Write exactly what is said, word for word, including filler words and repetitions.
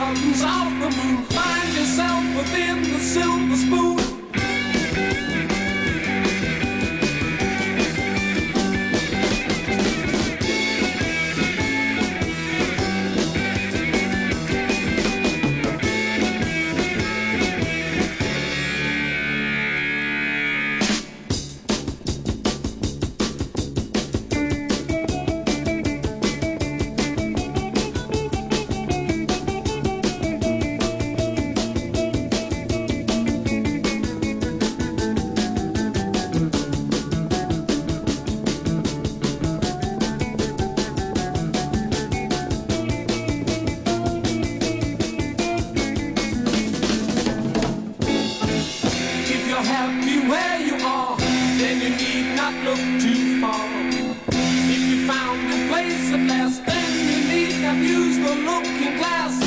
gardens of the moon. Find yourself within the silver spoon. Happy where you are, then you need not look too far. If you found a place at last, then you need not use the looking glass.